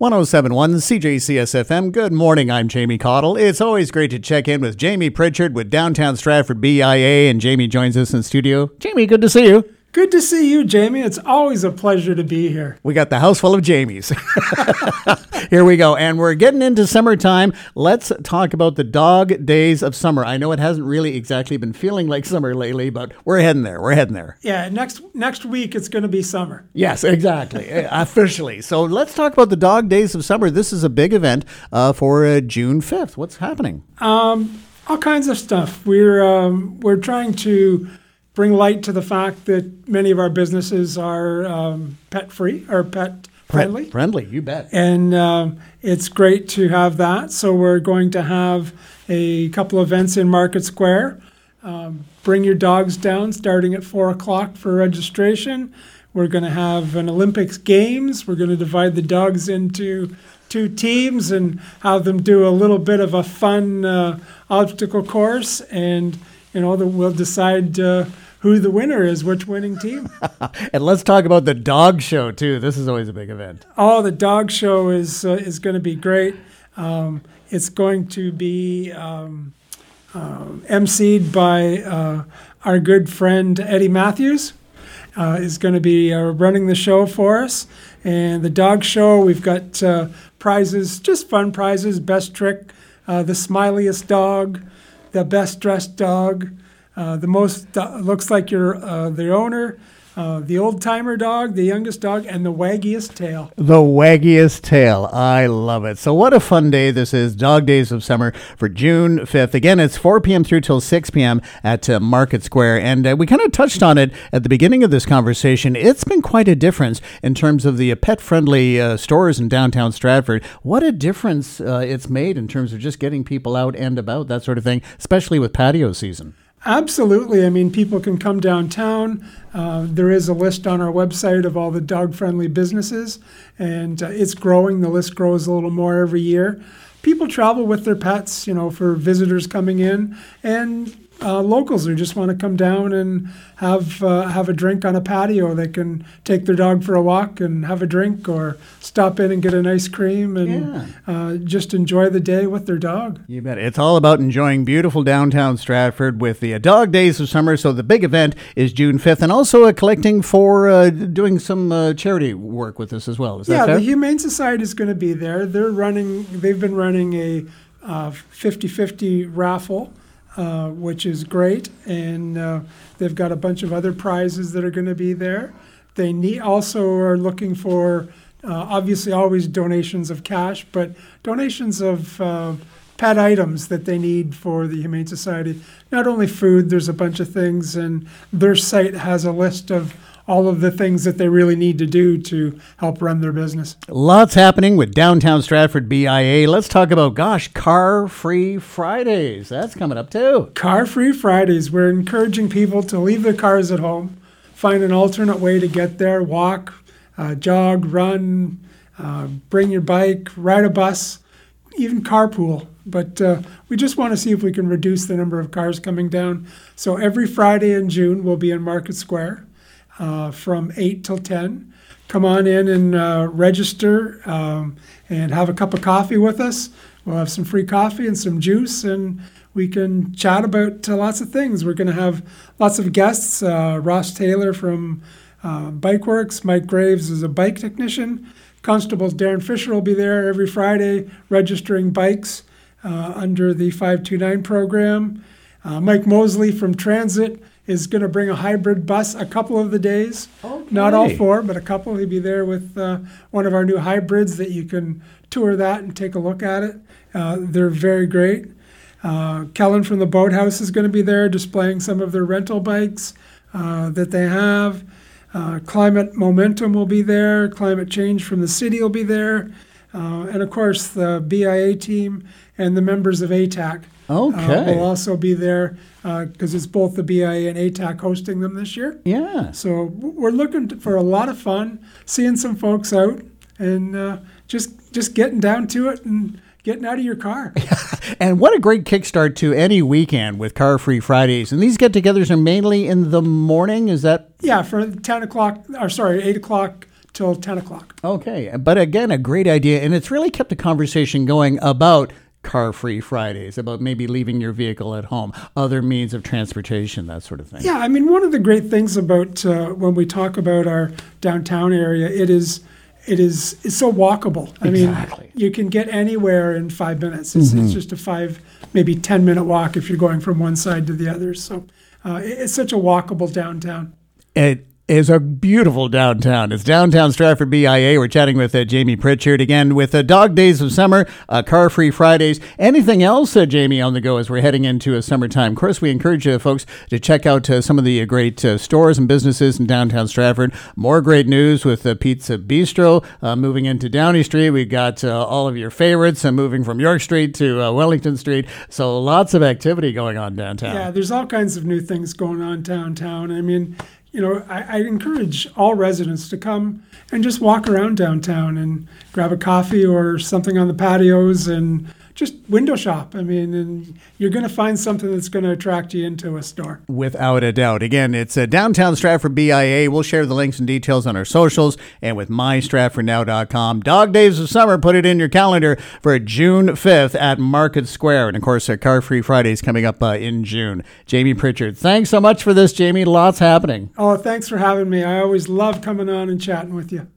1071 CJCSFM. Good morning. I'm Jamie Cottle. It's always great to check in with Jamie Pritchard with Downtown Stratford BIA, and Jamie joins us in studio. Jamie, good to see you. Good to see you, Jamie. It's always a pleasure to be here. We got the house full of Jamies. Here we go. And we're getting into summertime. Let's talk about the dog days of summer. I know it hasn't really exactly been feeling like summer lately, but we're heading there. Yeah, next week it's going to be summer. Yes, exactly. Officially. So let's talk about the dog days of summer. This is a big event for June 5th. What's happening? All kinds of stuff. We're trying to bring light to the fact that many of our businesses are pet-free or pet-friendly. Friendly, you bet. And it's great to have that. So we're going to have a couple events in Market Square. Bring your dogs down starting at 4 o'clock for registration. We're going to have an Olympics Games. We're going to divide the dogs into 2 teams and have them do a little bit of a fun obstacle course. And, we'll decide who the winner is, which winning team. And let's talk about the dog show, too. This is always a big event. Oh, the dog show is going to be great. It's going to be emceed by our good friend Eddie Matthews. Is going to be running the show for us. And the dog show, we've got prizes, just fun prizes, best trick, the smiliest dog, the best dressed dog, the most looks like you're the owner, the old-timer dog, the youngest dog, and the waggiest tail. The waggiest tail. I love it. So what a fun day this is, Dog Days of Summer for June 5th. Again, it's 4 p.m. through till 6 p.m. at Market Square. And we kind of touched on it at the beginning of this conversation. It's been quite a difference in terms of the pet-friendly stores in downtown Stratford. What a difference it's made in terms of just getting people out and about, that sort of thing, especially with patio season. Absolutely. I mean, people can come downtown. There is a list on our website of all the dog-friendly businesses, and it's growing. The list grows a little more every year. People travel with their pets, for visitors coming in, and locals who just want to come down and have a drink on a patio. They can take their dog for a walk and have a drink, or stop in and get an ice cream and just enjoy the day with their dog. You bet. It's all about enjoying beautiful downtown Stratford with the Dog Days of Summer. So the big event is June 5th, and also collecting for doing some charity work with us as well. Is that fair? The Humane Society is going to be there. They've been running a 50-50 raffle. Which is great, and they've got a bunch of other prizes that are going to be there. They also are looking for, obviously, always donations of cash, but donations of pet items that they need for the Humane Society. Not only food, there's a bunch of things, and their site has a list of all of the things that they really need to do to help run their business. Lots happening with Downtown Stratford BIA. Let's talk about, Car-Free Fridays. That's coming up too. Car-Free Fridays. We're encouraging people to leave their cars at home, find an alternate way to get there, walk, jog, run, bring your bike, ride a bus, even carpool. But we just want to see if we can reduce the number of cars coming down. So every Friday in June, we'll be in Market Square. From 8 till 10. Come on in and register and have a cup of coffee with us. We'll have some free coffee and some juice, and we can chat about lots of things. We're going to have lots of guests. Ross Taylor from Bike Works. Mike Graves is a bike technician. Constable Darren Fisher will be there every Friday registering bikes under the 529 program. Mike Mosley from Transit is going to bring a hybrid bus a couple of the days. Okay. Not all 4, but a couple. He'll be there with one of our new hybrids that you can tour that and take a look at it. They're very great. Kellen from the Boathouse is going to be there displaying some of their rental bikes that they have. Climate Momentum will be there. Climate Change from the City will be there. And, of course, the BIA team and the members of ATAC will also be there because it's both the BIA and ATAC hosting them this year. Yeah. So we're looking for a lot of fun, seeing some folks out, and just getting down to it and getting out of your car. And what a great kickstart to any weekend with Car-Free Fridays. And these get-togethers are mainly in the morning, is that? Yeah, for 8 o'clock till 10 o'clock. Okay. But again, a great idea. And it's really kept the conversation going about Car-Free Fridays, about maybe leaving your vehicle at home, other means of transportation, that sort of thing. Yeah, I mean, one of the great things about when we talk about our downtown area, it's so walkable. I Exactly. mean, you can get anywhere in 5 minutes. It's just a 5, maybe 10-minute walk if you're going from one side to the other. So it's such a walkable downtown. It is a beautiful downtown. It's downtown Stratford BIA. We're chatting with Jamie Pritchard again with Dog Days of Summer, Car-Free Fridays. Anything else, Jamie, on the go as we're heading into a summertime? Of course, we encourage folks to check out some of the great stores and businesses in downtown Stratford. More great news with Pizza Bistro moving into Downey Street. We've got all of your favorites moving from York Street to Wellington Street. So lots of activity going on downtown. Yeah, there's all kinds of new things going on downtown. I mean, I encourage all residents to come and just walk around downtown and grab a coffee or something on the patios and just window shop. I mean, and you're going to find something that's going to attract you into a store. Without a doubt. Again, it's downtown Stratford BIA. We'll share the links and details on our socials and with mystratfordnow.com. Dog Days of Summer, put it in your calendar for June 5th at Market Square. And of course, Car-Free Fridays coming up in June. Jamie Pritchard, thanks so much for this, Jamie. Lots happening. Oh, thanks for having me. I always love coming on and chatting with you.